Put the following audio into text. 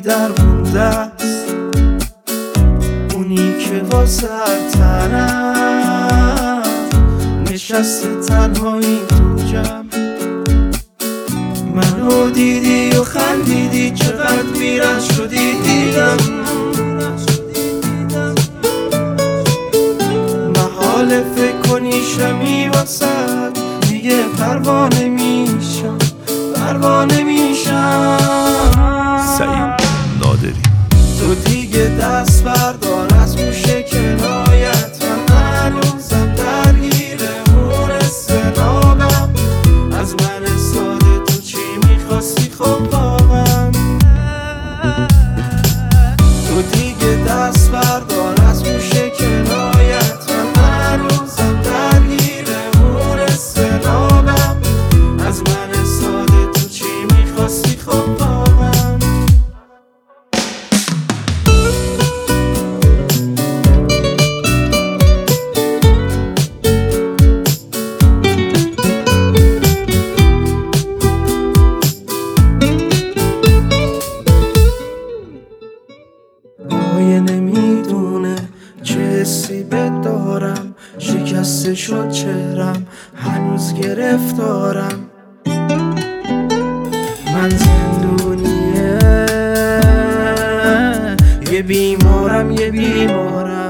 در مونده است، اونی که واسه تنم نشسته تنهایی تو جمع. منو دیدی و خندیدی، چقدر بی‌رحم شدی دیدم. محاله فکر کنی شمی واسد، دیگه پروانه میشم، پروانه میشم. سعید نادری. تو دیگه دست بردار از موشه کنایت، من هنوزم درگیر اون استرابم. از من ساده تو چی میخواستی خب واقعا؟ تو دیگه دست بردار از موشه کنایت، من هنوزم درگیر اون استرابم. از من ساده تو چی میخواستی خب واقعا؟ نمیدونه چه حسی بهت دارم، شکسته شد چهرم هنوز گرفتارم. من زندونیه، یه بیمارم، یه بیمارم.